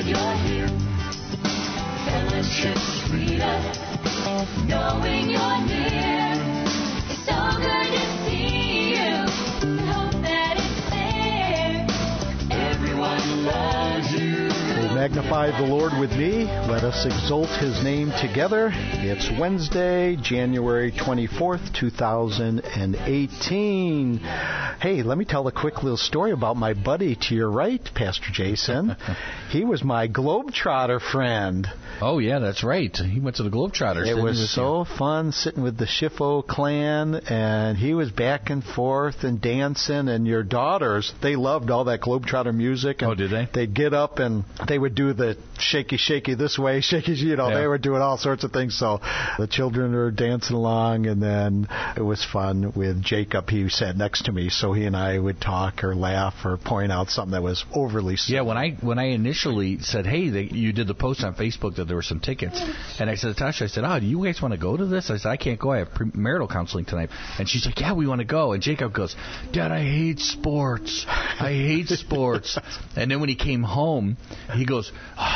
you're here. Fellowship's freedom, knowing you're near. It's so good to see you. Hope that it's there. Everyone loves you. Magnify the Lord with me. Let us exalt His name together. It's Wednesday, January 24th, 2018. Hey, let me tell a quick little story about my buddy to your right, Pastor Jason. He was my Globetrotter friend. Oh, yeah, that's right. He went to the Globetrotters. It was so fun sitting with the Schiffo clan, and he was back and forth and dancing, and your daughters, they loved all that Globetrotter music. And oh, did they? They'd get up and they would do the shaky, shaky this way, shaky, they were doing all sorts of things. So the children were dancing along, and then it was fun with Jacob. He sat next to me, so he and I would talk or laugh or point out something that was overly silly. Yeah, when I initially said, hey, you did the post on Facebook that there were some tickets, and I said to Tasha, I said, do you guys want to go to this? I said, I can't go. I have premarital counseling tonight. And she's like, yeah, we want to go. And Jacob goes, Dad, I hate sports. I hate sports. And then when he came home, he goes,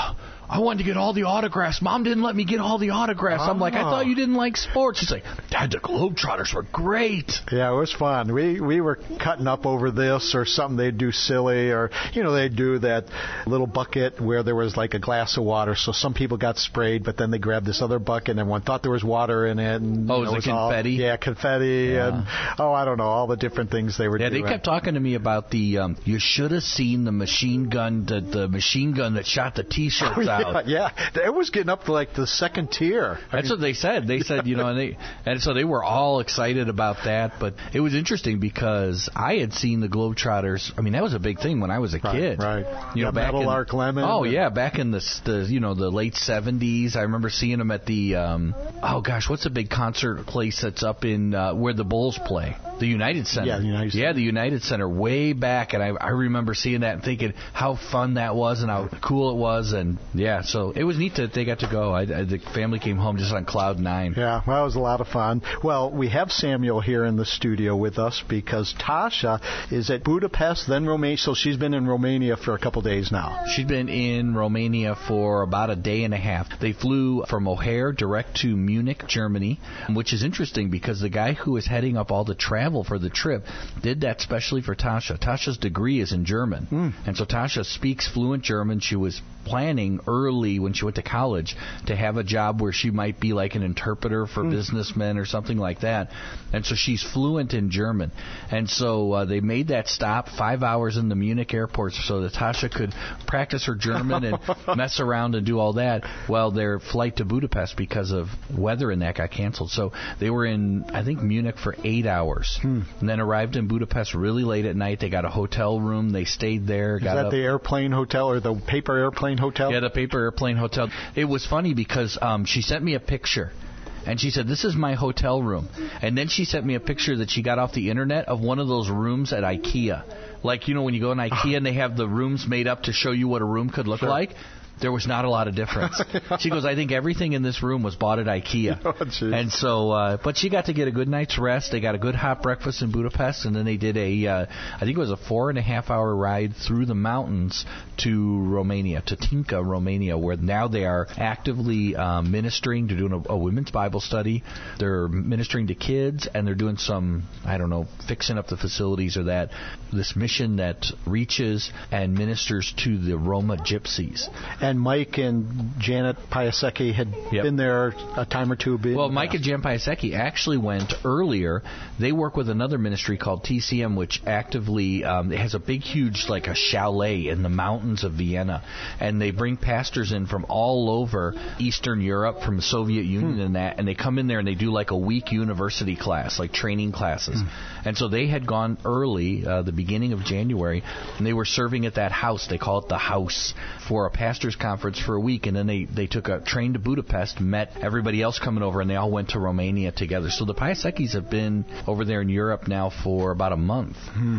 I wanted to get all the autographs. Mom didn't let me get all the autographs. I'm like, I thought you didn't like sports. She's like, Dad, the Globetrotters were great. Yeah, it was fun. We were cutting up over this or something they'd do silly, or, they'd do that little bucket where there was like a glass of water. So some people got sprayed, but then they grabbed this other bucket and everyone thought there was water in it. And, it was confetti? Confetti. Yeah. And, I don't know, all the different things they were doing. Yeah, they kept talking to me about the, you should have seen the machine gun, the machine gun that shot the T-shirts out. Yeah, it was getting up to like the second tier. That's what they said. They said, and so they were all excited about that. But it was interesting because I had seen the Globetrotters. I mean, that was a big thing when I was a kid. Right. Back Meadowlark Lemon. Oh yeah, back in the late 70s. I remember seeing them at the what's the big concert place that's up in where the Bulls play? The United Center. Yeah, the United Center. Yeah, the United Center, way back, and I remember seeing that and thinking how fun that was and how cool it was, and yeah, so it was neat that they got to go. The family came home just on cloud nine. Yeah, well, it was a lot of fun. Well, we have Samuel here in the studio with us because Tasha is at Budapest, then Romania, so she's been in Romania for a couple days now. She's been in Romania for about a day and a half. They flew from O'Hare direct to Munich, Germany, which is interesting because the guy who is heading up all the travel for the trip did that specially for Tasha. Tasha's degree is in German, and so Tasha speaks fluent German. She was planning early when she went to college to have a job where she might be like an interpreter for businessmen or something like that, and so she's fluent in German. And so they made that stop 5 hours in the Munich airport so that Tasha could practice her German and mess around and do all that. Well, their flight to Budapest because of weather and that got canceled, so they were in, I think, Munich for 8 hours. And then arrived in Budapest really late at night. They got a hotel room. They stayed there. Is that the airplane hotel or the paper airplane hotel? Yeah, the paper airplane hotel. It was funny because she sent me a picture. And she said, this is my hotel room. And then she sent me a picture that she got off the internet of one of those rooms at IKEA. Like, when you go in IKEA and they have the rooms made up to show you what a room could look like. There was not a lot of difference. She goes, I think everything in this room was bought at IKEA. And so, but she got to get a good night's rest. They got a good hot breakfast in Budapest, and then they did I think it was a 4.5-hour ride through the mountains to Romania, to Tinca, Romania, where now they are actively ministering. They're doing a women's Bible study. They're ministering to kids, and they're doing some, fixing up the facilities or that. This mission that reaches and ministers to the Roma gypsies. And Mike and Janet Piasecki had been there a time or two. Well, Mike and Janet Piasecki actually went earlier. They work with another ministry called TCM, which actively has a big, huge, like a chalet in the mountains of Vienna. And they bring pastors in from all over Eastern Europe, from the Soviet Union and that, and they come in there and they do like a week university class, like training classes. And so they had gone early, the beginning of January, and they were serving at that house. They call it the House, for a pastor's conference for a week, and then they took a train to Budapest, met everybody else coming over, and they all went to Romania together. So the Piaseckis have been over there in Europe now for about a month.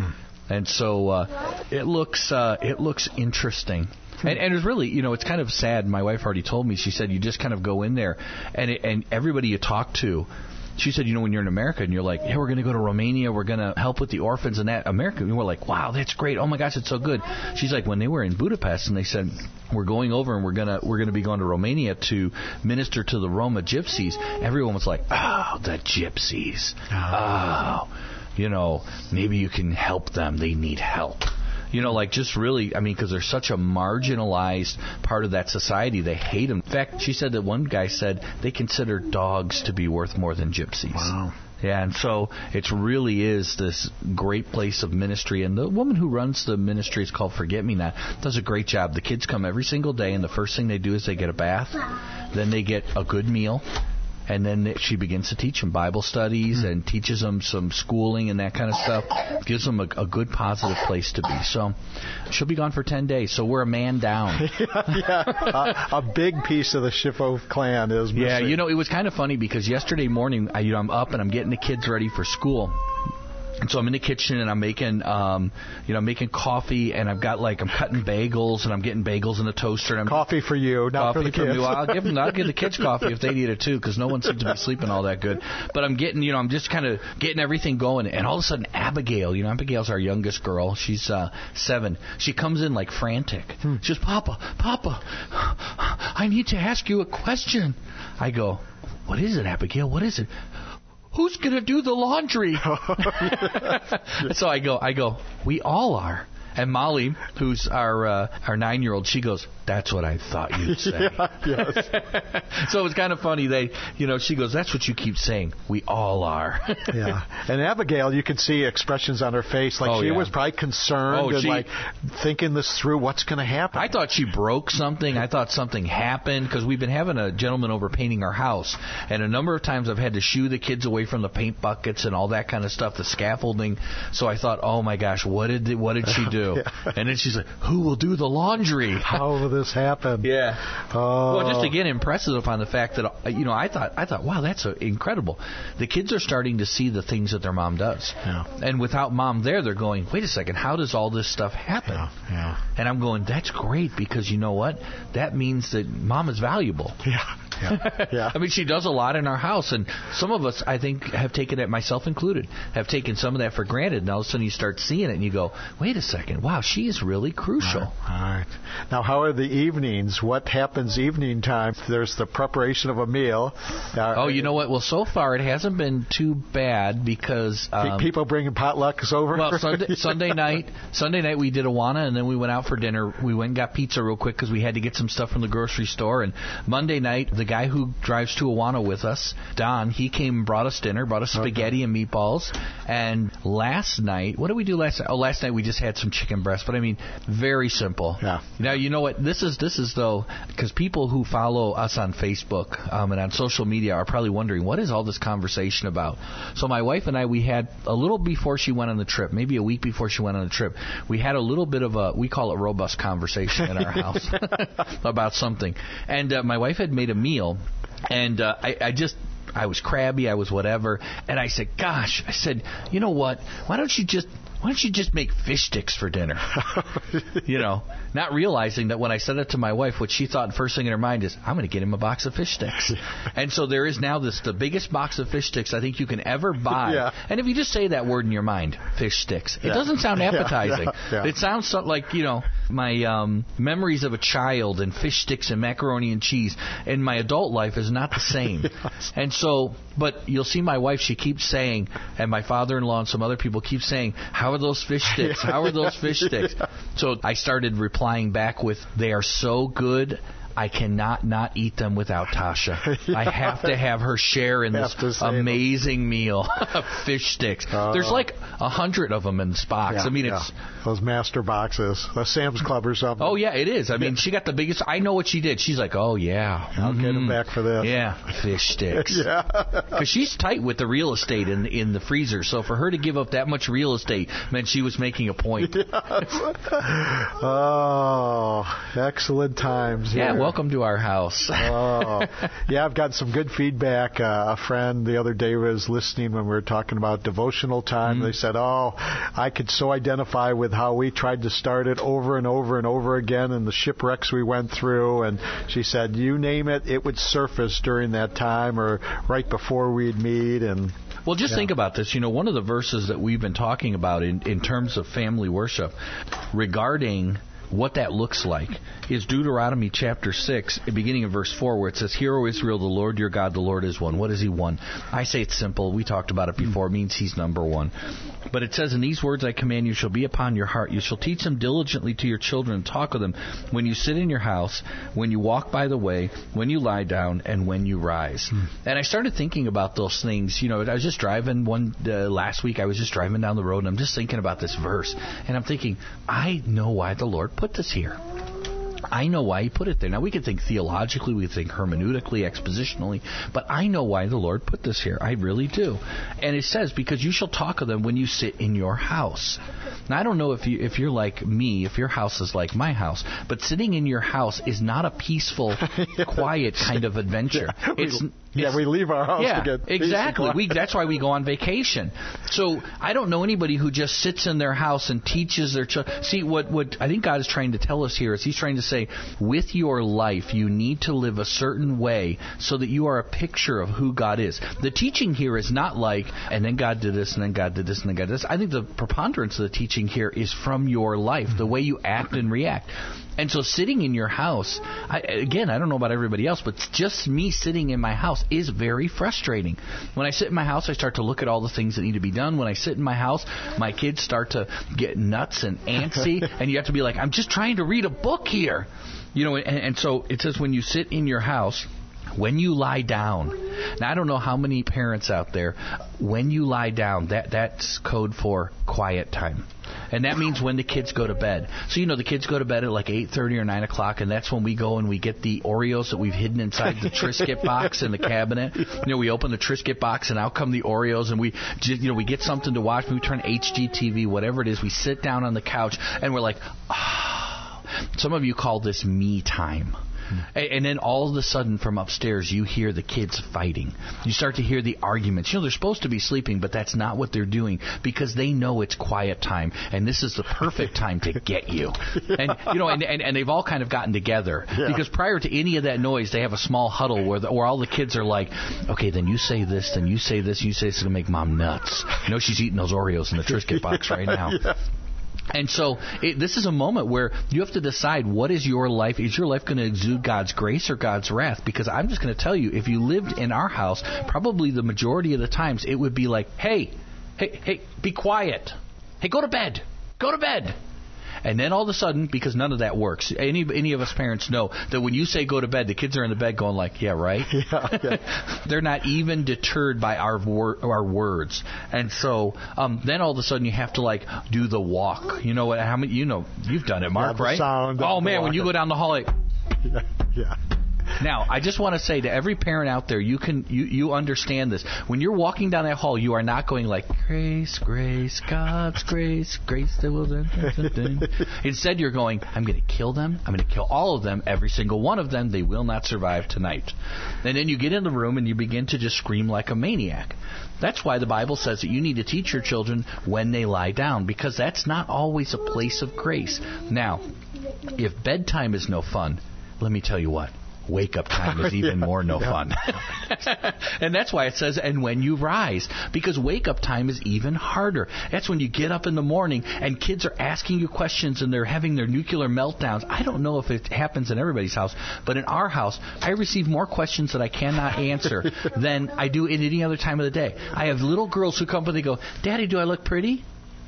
And so it looks interesting. And it was really, it's kind of sad. My wife already told me. She said you just kind of go in there, and everybody you talk to, she said, when you're in America and you're like, yeah, we're going to go to Romania, we're going to help with the orphans and that, America, and we're like, wow, that's great. Oh my gosh, it's so good. She's like, when they were in Budapest and they said, we're going over and we're going to be going to Romania to minister to the Roma gypsies, everyone was like, oh, the gypsies. Oh, maybe you can help them. They need help. Just really, because they're such a marginalized part of that society. They hate them. In fact, she said that one guy said they consider dogs to be worth more than gypsies. Wow. Yeah, and so it really is this great place of ministry. And the woman who runs the ministry is called Forget Me Not. Does a great job. The kids come every single day, and the first thing they do is they get a bath. Then they get a good meal. And then she begins to teach them Bible studies and teaches them some schooling and that kind of stuff. Gives them a good, positive place to be. So she'll be gone for 10 days. So we're a man down. A big piece of the Schiffo clan is missing. Yeah, it was kind of funny because yesterday morning, I'm up and I'm getting the kids ready for school. And so I'm in the kitchen and I'm making, making coffee, and I'm cutting bagels, and I'm getting bagels in the toaster. And coffee for you, not for the kids. Well, I'll give the kids coffee if they need it too, because no one seems to be sleeping all that good. But I'm getting, I'm just kind of getting everything going, and all of a sudden Abigail, Abigail's our youngest girl. She's 7. She comes in like frantic. She goes, Papa, I need to ask you a question. I go, what is it, Abigail? What is it? Who's going to do the laundry? So I go, we all are. And Molly, who's our 9-year-old, she goes, that's what I thought you'd say. Yes. So it was kind of funny. She goes, that's what you keep saying. We all are. Yeah. And Abigail, you could see expressions on her face. She was probably concerned and thinking this through. What's going to happen? I thought she broke something. I thought something happened because we've been having a gentleman over painting our house. And a number of times I've had to shoo the kids away from the paint buckets and all that kind of stuff, the scaffolding. So I thought, oh my gosh, what did she do? Yeah. And then she's like, who will do the laundry? How will this happen? Yeah. Oh. Well, just again, impressive upon the fact that, I thought, wow, that's incredible. The kids are starting to see the things that their mom does. Yeah. And without mom there, they're going, wait a second, how does all this stuff happen? Yeah. And I'm going, that's great, because you know what? That means that mom is valuable. Yeah. Yeah. She does a lot in our house, and some of us, I think, have taken it, myself included, have taken some of that for granted, and all of a sudden you start seeing it, and you go, wait a second, wow, she is really crucial. All right. Now, how are the evenings? What happens evening time? There's the preparation of a meal. You know what? Well, so far it hasn't been too bad because... people bringing potlucks over? Well, Sunday night we did Awana, and then we went out for dinner. We went and got pizza real quick because we had to get some stuff from the grocery store, and Monday night, the guy who drives to Awana with us, Don, he came and brought us dinner, brought us spaghetti and meatballs. And last night, what did we do last night? Oh, last night we just had some chicken breast, but very simple. Yeah. Now, you know what? This is though, because people who follow us on Facebook and on social media are probably wondering, what is all this conversation about? So my wife and I, we had a little before she went on the trip, maybe a week before she went on the trip, we had a little bit of we call it robust conversation in our house about something. And my wife had made a meal, and I was crabby, I was whatever, and I said, gosh, you know what, why don't you just make fish sticks for dinner? Not realizing that when I said it to my wife, what she thought first thing in her mind is, I'm going to get him a box of fish sticks. And so there is now the biggest box of fish sticks I think you can ever buy. Yeah. And if you just say that word in your mind, fish sticks, it doesn't sound appetizing. Yeah. It sounds like, my memories of a child and fish sticks and macaroni and cheese in my adult life is not the same. Yes. And so, but you'll see my wife, she keeps saying, and my father-in-law and some other people keep saying, how are those fish sticks? How are those fish sticks? Yeah. So I started replying back with, they are so good, I cannot not eat them without Tasha. Yeah. I have to have her share in this amazing meal of fish sticks. There's like 100 of them in this box. Yeah, it's those master boxes, a Sam's Club or something. Oh yeah, it is. She got the biggest. I know what she did. She's like, oh yeah, I'll get them back for this. Yeah, fish sticks. Yeah, because she's tight with the real estate in the freezer. So for her to give up that much real estate meant she was making a point. Yes. Oh, excellent times. Yeah. welcome to our house. Oh, yeah, I've got some good feedback. A friend the other day was listening when we were talking about devotional time. They said, I could so identify with how we tried to start it over and over and over again and the shipwrecks we went through. And she said, you name it, it would surface during that time or right before we'd meet. And well, just think about this. One of the verses that we've been talking about in terms of family worship regarding what that looks like is Deuteronomy chapter 6, beginning in verse 4, where it says, Hear, O Israel, the Lord your God, the Lord is one. What is he one? I say it's simple. We talked about it before. It means he's number one. But it says, In these words I command you shall be upon your heart. You shall teach them diligently to your children and talk of them when you sit in your house, when you walk by the way, when you lie down, and when you rise. And I started thinking about those things. I was just driving last week. I was just driving down the road, and I'm just thinking about this verse. And I'm thinking, I know why the Lord put this here. I know why he put it there. Now, we can think theologically, we can think hermeneutically, expositionally, but I know why the Lord put this here. I really do. And it says, because you shall talk of them when you sit in your house. Now, I don't know if you're like me, if your house is like my house, but sitting in your house is not a peaceful, quiet kind of adventure. We leave our house to get exactly. That's why we go on vacation. So I don't know anybody who just sits in their house and teaches their children. See, what I think God is trying to tell us here is he's trying to say, with your life, you need to live a certain way so that you are a picture of who God is. The teaching here is not like, and then God did this, and then God did this, and then God did this. I think the preponderance of the teaching here is from your life, the way you act and react. And so sitting in your house, I don't know about everybody else, but just me sitting in my house is very frustrating. When I sit in my house, I start to look at all the things that need to be done. When I sit in my house, my kids start to get nuts and antsy, and you have to be like, I'm just trying to read a book here. And so it says when you sit in your house, when you lie down. Now, I don't know how many parents out there, when you lie down, that's code for quiet time. And that means when the kids go to bed. So, the kids go to bed at like 8:30 or 9 o'clock, and that's when we go and we get the Oreos that we've hidden inside the Triscuit box in the cabinet. We open the Triscuit box, and out come the Oreos, and we get something to watch. We turn HGTV, whatever it is. We sit down on the couch, and we're like, Some of you call this me time. And then all of a sudden from upstairs you hear the kids fighting. You start to hear the arguments. They're supposed to be sleeping, but that's not what they're doing because they know it's quiet time and this is the perfect time to get you. And and they've all kind of gotten together because prior to any of that noise they have a small huddle where all the kids are like, okay, then you say this, then you say this, you say this is going to make mom nuts. She's eating those Oreos in the Triscuit box right now. And so this is a moment where you have to decide what is your life. Is your life going to exude God's grace or God's wrath? Because I'm just going to tell you, if you lived in our house, probably the majority of the times it would be like, hey, be quiet. Hey, go to bed. Go to bed. And then all of a sudden, because none of that works, any of us parents know that when you say go to bed, the kids are in the bed going like, yeah, right? Yeah. They're not even deterred by our words. And so then all of a sudden you have to like do the walk. You've done it, Mark, right? Oh, man, when you go down the hall, like... Yeah. Now, I just want to say to every parent out there, you understand this. When you're walking down that hall, you are not going like, grace, grace, God's grace, grace that will... Instead, you're going, I'm going to kill them. I'm going to kill all of them, every single one of them. They will not survive tonight. And then you get in the room and you begin to just scream like a maniac. That's why the Bible says that you need to teach your children when they lie down, because that's not always a place of grace. Now, if bedtime is no fun, let me tell you what. Wake-up time is even more no fun. And that's why it says, and when you rise, because wake-up time is even harder. That's when you get up in the morning and kids are asking you questions and they're having their nuclear meltdowns. I don't know if it happens in everybody's house, but in our house, I receive more questions that I cannot answer than I do at any other time of the day. I have little girls who come up and they go, Daddy, do I look pretty?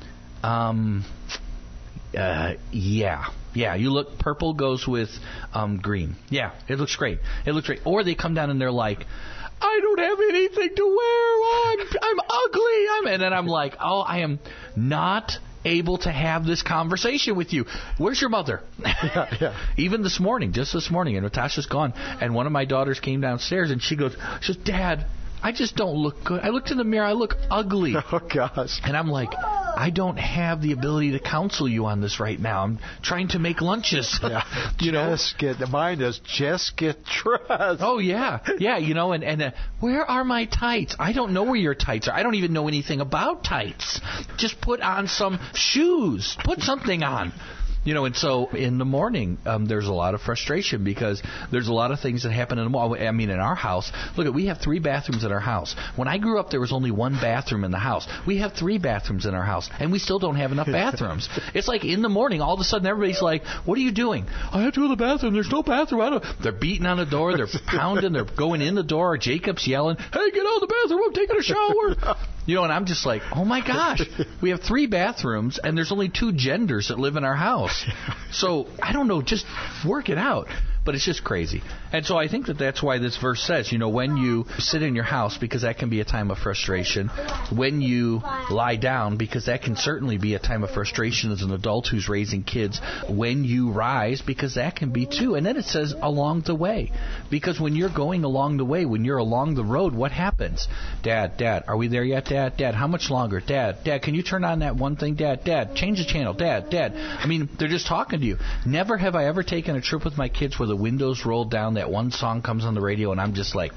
Yeah, you look, purple goes with green. Yeah, it looks great. It looks great. Or they come down and they're like, I don't have anything to wear. I'm ugly. And then I'm like, I am not able to have this conversation with you. Where's your mother? Even just this morning, and Natasha's gone, and one of my daughters came downstairs and she goes, Dad, I just don't look good. I looked in the mirror. I look ugly. Oh, gosh. And I'm like, I don't have the ability to counsel you on this right now. I'm trying to make lunches. Yeah. Mine is just get dressed. Oh, yeah. Yeah, and where are my tights? I don't know where your tights are. I don't even know anything about tights. Just put on some shoes. Put something on. And so in the morning, there's a lot of frustration because there's a lot of things that happen in the morning. I mean, in our house, we have 3 bathrooms in our house. When I grew up, there was only 1 bathroom in the house. We have 3 bathrooms in our house, and we still don't have enough bathrooms. It's like in the morning, all of a sudden, everybody's like, what are you doing? I have to go to the bathroom. There's no bathroom. They're beating on the door. They're pounding. They're going in the door. Jacob's yelling, hey, get out of the bathroom. I'm taking a shower. And I'm just like, oh, my gosh. We have 3 bathrooms, and there's only 2 genders that live in our house. So, I don't know, just work it out. But it's just crazy. And so I think that's why this verse says, when you sit in your house, because that can be a time of frustration. When you lie down, because that can certainly be a time of frustration as an adult who's raising kids. When you rise, because that can be too. And then it says along the way. Because when you're going along the way, when you're along the road, what happens? Dad, are we there yet, Dad? Dad, how much longer? Dad, can you turn on that one thing? Dad, change the channel. Dad. I mean, they're just talking to you. Never have I ever taken a trip with my kids where the windows rolled down, that one song comes on the radio, and I'm just like,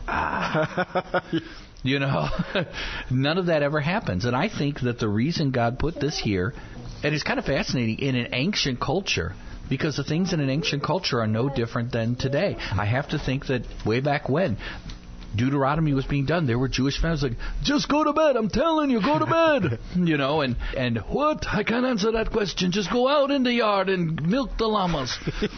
none of that ever happens. And I think that the reason God put this here, and it's kind of fascinating, in an ancient culture, because the things in an ancient culture are no different than today. I have to think that way back when Deuteronomy was being done, there were Jewish families like, just go to bed, I'm telling you, go to bed. And what? I can't answer that question. Just go out in the yard and milk the llamas.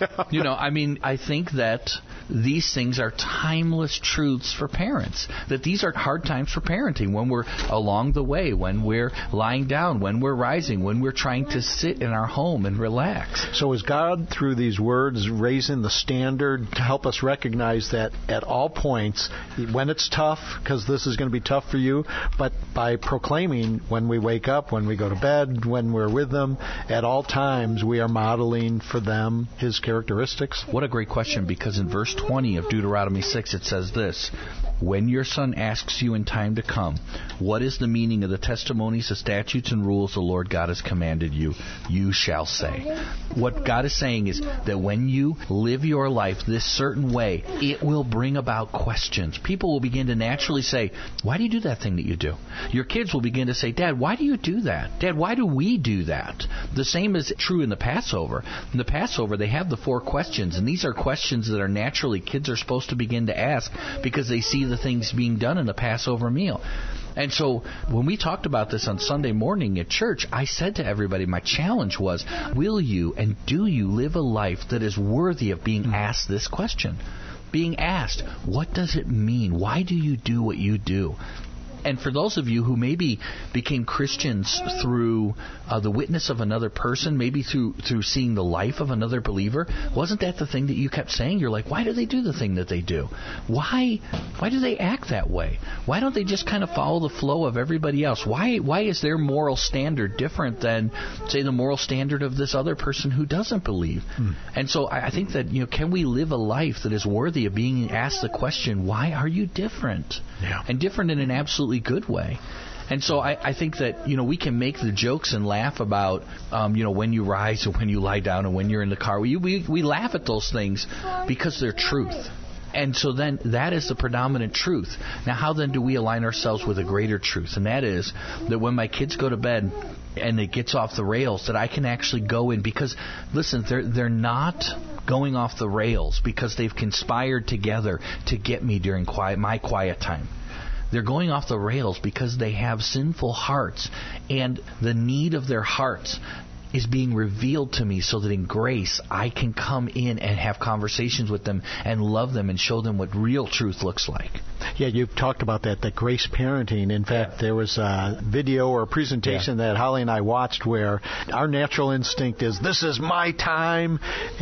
I think that these things are timeless truths for parents, that these are hard times for parenting, when we're along the way, when we're lying down, when we're rising, when we're trying to sit in our home and relax. So is God, through these words, raising the standard to help us recognize that at all points, when it's tough, because this is going to be tough for you, but by proclaiming when we wake up, when we go to bed, when we're with them, at all times we are modeling for them His characteristics? What a great question, because in verse 20 of Deuteronomy 6 it says this, when your son asks you in time to come, what is the meaning of the testimonies, the statutes, and rules the Lord God has commanded you, you shall say. What God is saying is that when you live your life this certain way, it will bring about questions. People will begin to naturally say, why do you do that thing that you do? Your kids will begin to say, Dad, why do you do that? Dad, why do we do that? The same is true in the Passover. In the Passover, they have the 4 questions, and these are questions that are naturally kids are supposed to begin to ask because they see the things being done in the Passover meal. And so when we talked about this on Sunday morning at church, I said to everybody, my challenge was, will you and do you live a life that is worthy of being asked this question? Being asked, what does it mean? Why do you do what you do? And for those of you who maybe became Christians through the witness of another person, maybe through seeing the life of another believer, wasn't that the thing that you kept saying? You're like, why do they do the thing that they do? Why do they act that way? Why don't they just kind of follow the flow of everybody else? Why is their moral standard different than, say, the moral standard of this other person who doesn't believe? And so I think that, can we live a life that is worthy of being asked the question, why are you different? Yeah. And different in an absolutely good way. And so I think that, we can make the jokes and laugh about, when you rise and when you lie down and when you're in the car. We laugh at those things because they're truth. And so then that is the predominant truth. Now, how then do we align ourselves with a greater truth? And that is that when my kids go to bed and it gets off the rails, that I can actually go in. Because, listen, they're not going off the rails because they've conspired together to get me during my quiet time. They're going off the rails because they have sinful hearts, and the need of their hearts is being revealed to me so that in grace I can come in and have conversations with them and love them and show them what real truth looks like. Yeah, you've talked about that grace parenting. In fact, there was a video or a presentation that Holly and I watched where our natural instinct is, this is my time,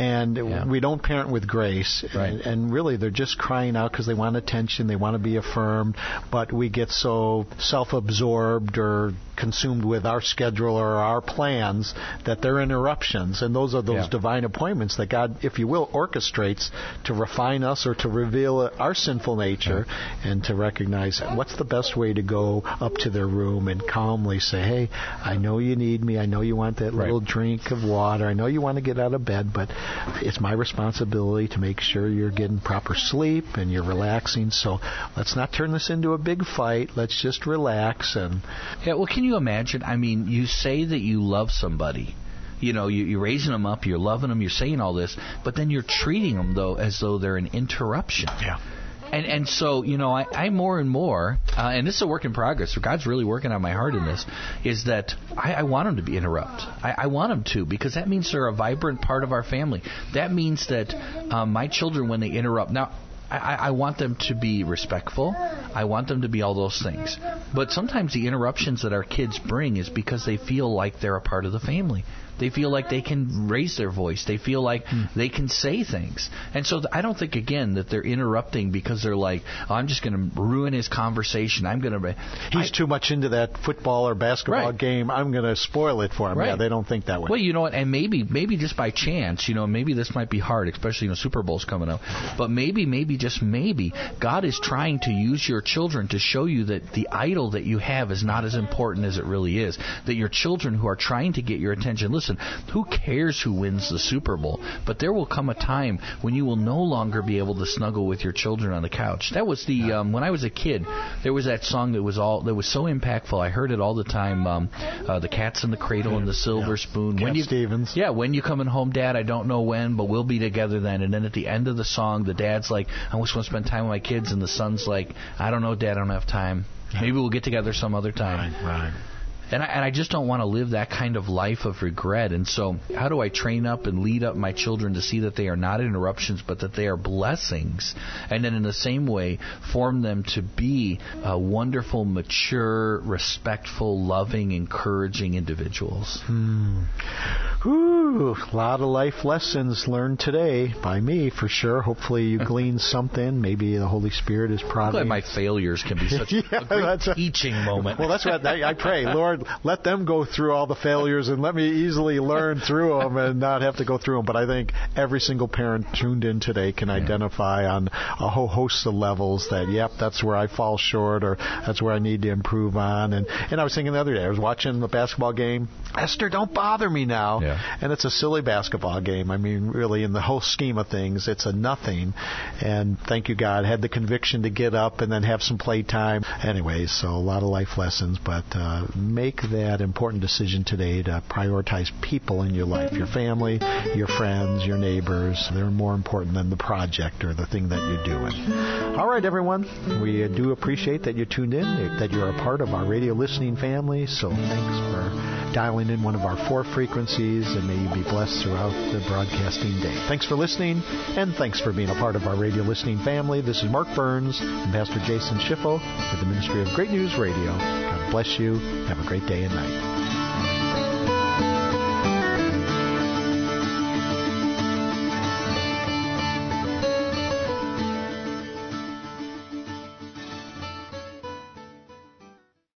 and we don't parent with grace. Right. And really, they're just crying out because they want attention, they want to be affirmed, but we get so self-absorbed or consumed with our schedule or our plans that they're interruptions. And those are those divine appointments that God, if you will, orchestrates to refine us or to reveal our sinful nature. and to recognize what's the best way to go up to their room and calmly say, hey, I know you need me. I know you want that little drink of water. I know you want to get out of bed, but it's my responsibility to make sure you're getting proper sleep and you're relaxing. So let's not turn this into a big fight. Let's just relax. And yeah, well, can you imagine? I mean, you say that you love somebody. You know, you're raising them up, you're loving them, you're saying all this, but then you're treating them, though, as though they're an interruption. Yeah. And so, you know, I more and more, and this is a work in progress, so God's really working on my heart in this, is that I want them to be interrupt. I want them to, because that means they're a vibrant part of our family. That means that my children, when they interrupt, now, I want them to be respectful. I want them to be all those things. But sometimes the interruptions that our kids bring is because they feel like they're a part of the family. They feel like they can raise their voice. They feel like they can say things. And so I don't think, again, that they're interrupting because they're like, oh, I'm just going to ruin his conversation. I'm going to... He's too much into that football or basketball game. I'm going to spoil it for him. Right. Yeah, they don't think that way. Well, you know what, and maybe just by chance, you know, maybe this might be hard, especially, you know, Super Bowl's coming up, but maybe, just maybe, God is trying to use your children to show you that the idol that you have is not as important as it really is, that your children who are trying to get your attention, listen, who cares who wins the Super Bowl? But there will come a time when you will no longer be able to snuggle with your children on the couch. That was the when I was a kid, there was that song that was so impactful. I heard it all the time. The Cat's in the Cradle and the Silver Spoon. Cat Stevens. Yeah, when you coming home, Dad? I don't know when, but we'll be together then. And then at the end of the song, the dad's like, I just want to spend time with my kids, and the son's like, I don't know, Dad, I don't have time. Maybe we'll get together some other time. Right. And I just don't want to live that kind of life of regret. And so how do I train up and lead up my children to see that they are not interruptions, but that they are blessings? And then in the same way, form them to be wonderful, mature, respectful, loving, encouraging individuals. Ooh, a lot of life lessons learned today by me, for sure. Hopefully you gleaned something. Maybe the Holy Spirit is prodding. I'm glad my failures can be such a great teaching moment. Well, that's what I pray. Lord, let them go through all the failures and let me easily learn through them and not have to go through them. But I think every single parent tuned in today can identify on a whole host of levels that, yep, that's where I fall short, or that's where I need to improve on. And I was thinking the other day, I was watching the basketball game. Esther, don't bother me now. Yeah. And it's a silly basketball game. I mean, really, in the whole scheme of things, it's a nothing. And thank you, God, had the conviction to get up and then have some play time. Anyways, so a lot of life lessons, but make that important decision today to prioritize people in your life, your family, your friends, your neighbors. They're more important than the project or the thing that you're doing. All right, everyone. We do appreciate that you tuned in, that you're a part of our radio listening family. So thanks for dialing in one of our 4 frequencies, and may you be blessed throughout the broadcasting day. Thanks for listening, and thanks for being a part of our radio listening family. This is Mark Burns and Pastor Jason Schiffo with the Ministry of Great News Radio. God bless you. Have a great day and night.